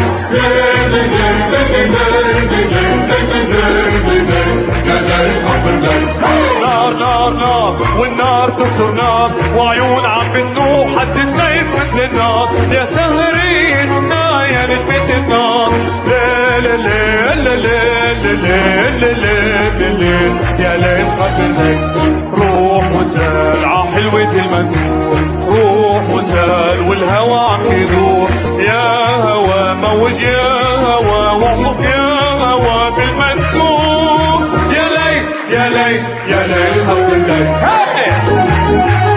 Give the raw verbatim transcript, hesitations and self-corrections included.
نار نار نار والنار تنصر نار وعيون عم بتنوح حد السيف مثل النار يا سهرين يا نجمة النار ليل ليل ليل ليل ليل يا ليل قبل الليل روح وسال ع حلوة المندوح روح وسال والهوى عم يدور يا هوى موج يا هوى واحطك يا هوى بالمندوح يا ليل يا ليل يا ليل قبل الليل